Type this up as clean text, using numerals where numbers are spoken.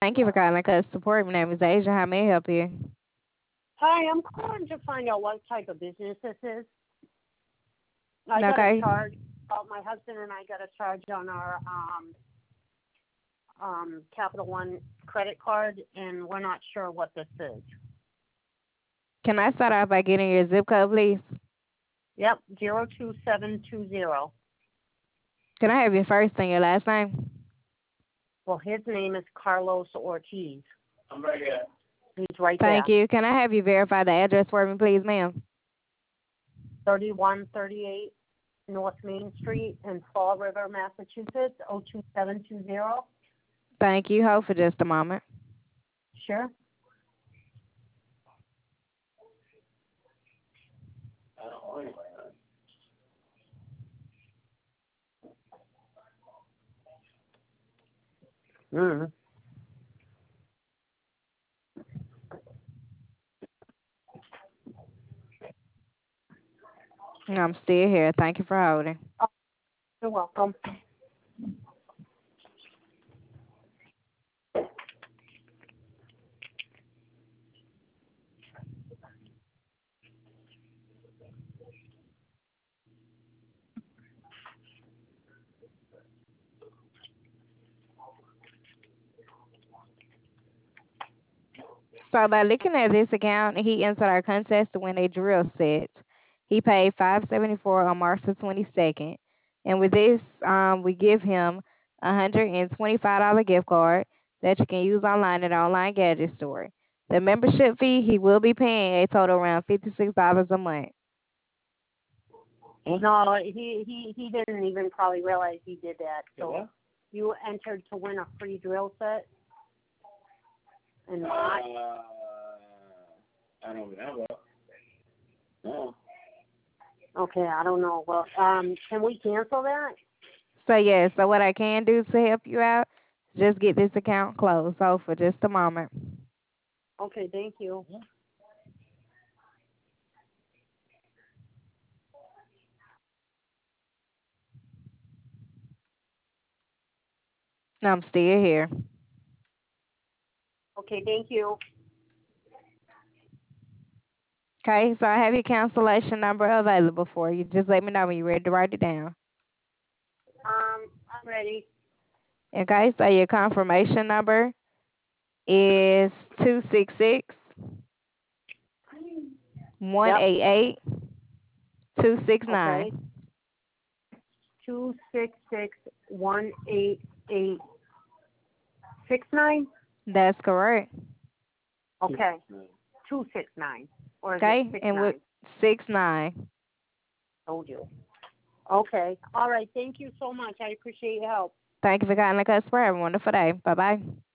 Thank you for calling us support. My name is Asia. How may I help you? Hi, I'm calling to find out what type of business this is. I got a Okay. charge. My husband and I got a charge on our Capital One credit card, and we're not sure what this is. Can I start off by getting your zip code, please? Yep, 02720. Can I have your first and your last name? Well, his name is Carlos Ortiz. I'm right here. He's right Thank there. you. Can I have you verify the address for me, please, ma'am? 3138 North Main Street in Fall River, Massachusetts, 02720. Thank you. Hold for just a moment. Sure. Mm-hmm. I'm still here. Thank you for holding. Oh, you're welcome. So by looking at this account, he entered our contest to win a drill set. He paid $574 on March the 22nd. And with this, we give him a $125 gift card that you can use online at online gadget store. The membership fee, he will be paying a total around $56 a month. No, he didn't even probably realize he did that. So you entered to win a free drill set in March. I don't remember. No. Okay, I don't know. Well, can we cancel that? So yeah, so what I can do to help you out, just get this account closed. So for just a moment. Okay, thank you. I'm still here. Okay, thank you. Okay, so I have your cancellation number available for you. Just let me know when you're ready to write it down. I'm ready. Okay, so your confirmation number is 266 one Yep. eight eight two six Okay. nine. 266-188-69. That's correct. Okay. 269, or is it Okay, six and with nine? 69. Told you. Okay. All right. Thank you so much. I appreciate your help. Thank you for calling the customer. Have a wonderful day. Bye bye.